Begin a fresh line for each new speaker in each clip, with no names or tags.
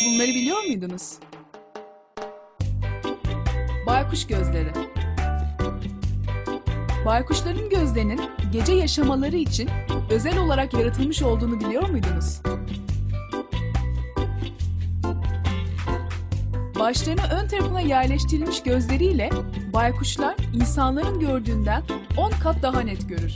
Bunları biliyor muydunuz? Baykuş gözleri. Baykuşların gözlerinin gece yaşamaları için özel olarak yaratılmış olduğunu biliyor muydunuz? Başlarını ön tarafına yerleştirilmiş gözleriyle baykuşlar insanların gördüğünden 10 kat daha net görür.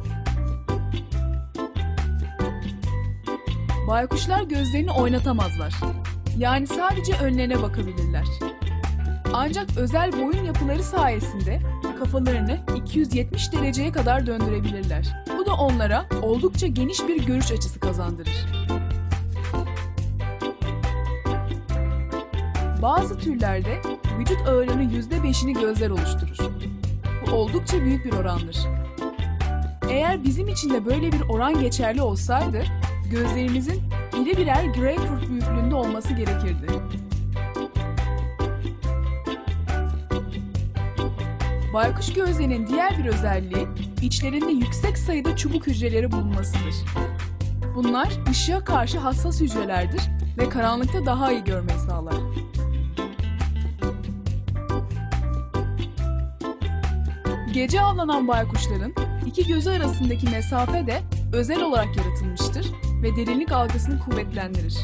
Baykuşlar gözlerini oynatamazlar. Yani sadece önlerine bakabilirler. Ancak özel boyun yapıları sayesinde kafalarını 270 dereceye kadar döndürebilirler. Bu da onlara oldukça geniş bir görüş açısı kazandırır. Bazı türlerde vücut ağırlığının %5'ini gözler oluşturur. Bu oldukça büyük bir orandır. Eğer bizim için de böyle bir oran geçerli olsaydı, gözlerimizin iri birer greyfurt büyüklüğünde olması gerekirdi. Baykuş gözlerinin diğer bir özelliği, içlerinde yüksek sayıda çubuk hücreleri bulunmasıdır. Bunlar ışığa karşı hassas hücrelerdir ve karanlıkta daha iyi görmeyi sağlar. Gece avlanan baykuşların iki gözü arasındaki mesafe de özel olarak yaratılmıştır ve derinlik algısını kuvvetlendirir.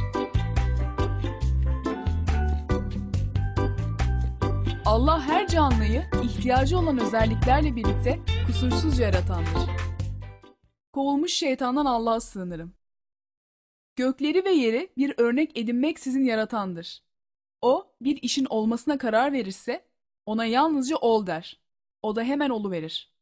Allah her canlıyı ihtiyacı olan özelliklerle birlikte kusursuzca yaratandır. Kovulmuş şeytandan Allah'a sığınırım. Gökleri ve yeri bir örnek edinmeksizin yaratandır. O, bir işin olmasına karar verirse, ona yalnızca ol der. O da hemen oluverir.